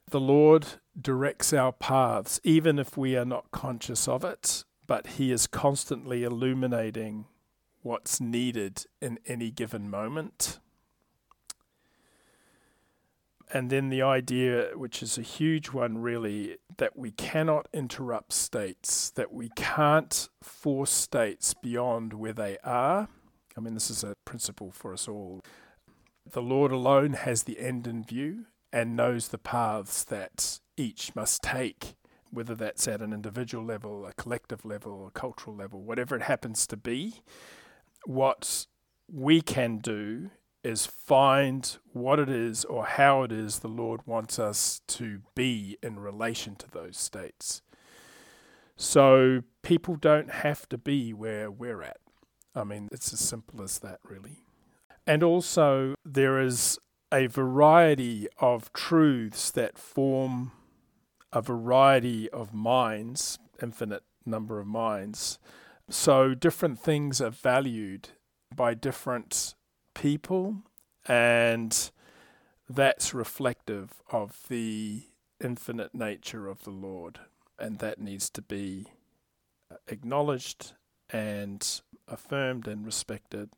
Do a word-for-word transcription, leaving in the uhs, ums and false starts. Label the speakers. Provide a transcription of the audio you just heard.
Speaker 1: The Lord directs our paths, even if we are not conscious of it, but He is constantly illuminating what's needed in any given moment. And then the idea, which is a huge one really, that we cannot interrupt states, that we can't force states beyond where they are. I mean, this is a principle for us all. The Lord alone has the end in view and knows the paths that each must take, whether that's at an individual level, a collective level, a cultural level, whatever it happens to be. What we can do is find what it is or how it is the Lord wants us to be in relation to those states. So people don't have to be where we're at. I mean, it's as simple as that, really. And also, there is a variety of truths that form a variety of minds, infinite number of minds. So different things are valued by different people, and that's reflective of the infinite nature of the Lord, and that needs to be acknowledged and affirmed and respected